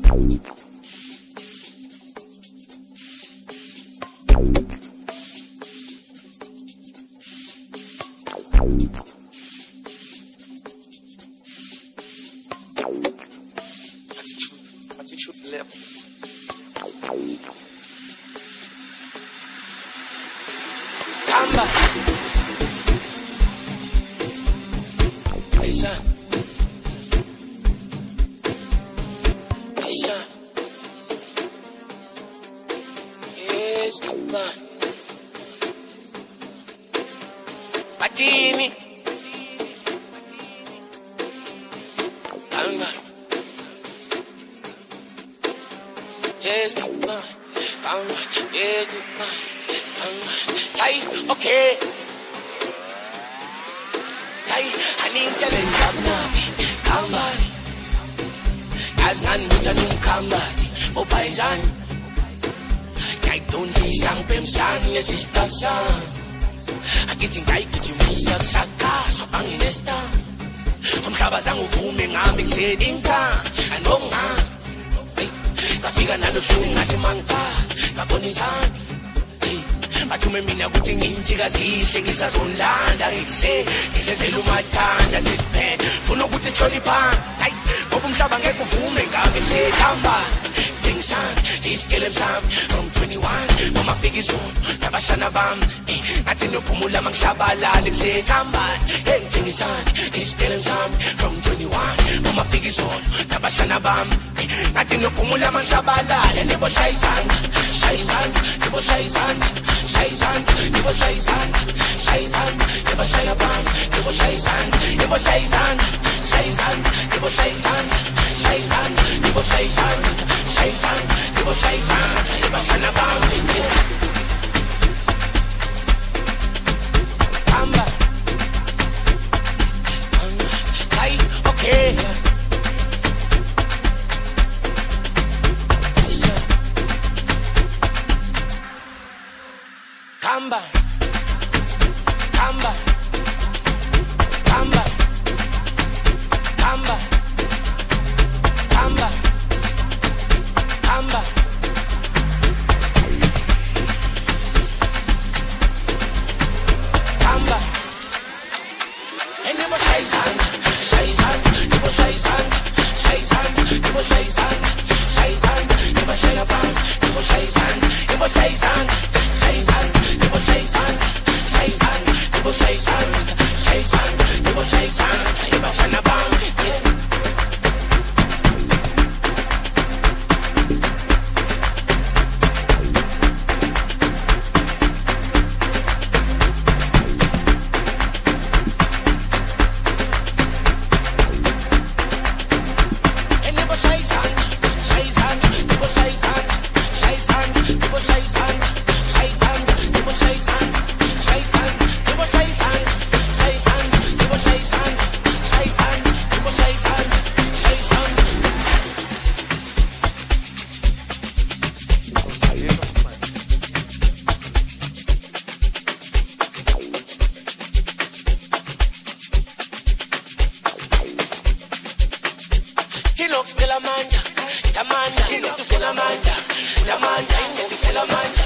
From 21, mama figures on, nabashana bam. Natin no pumula mang shabala, say kamban. Anything is on, this tell him some. From 21, mama figures on, nabashana bam. Natin no pumula mang shabala, nebo shaisan, shaisan, nebo shaisan, shaisan, nebo shaisan, shaisan, nebo shaisan, nebo shaisan, nebo shaisan, shaisan, nebo shaisan, shaisan, nebo shaisan, shaisan, nebo shaisan, nebo shanabam. Kamba, hey, okay. Kamba, Kamba, Kamba, Kamba, Kamba, Kamba. Kamba. And never shaisan, shaisan, never shaisan, shaisan, never shaisan, shaisan, never shaisan, never shaisan, never shaisan, shaisan, never shaisan, shaisan, never shaisan, shaisan, never shaisan, never shanabam. Tilo, te la manja, Tamanja, Tilo, te la manja, Tamanja, te la manja.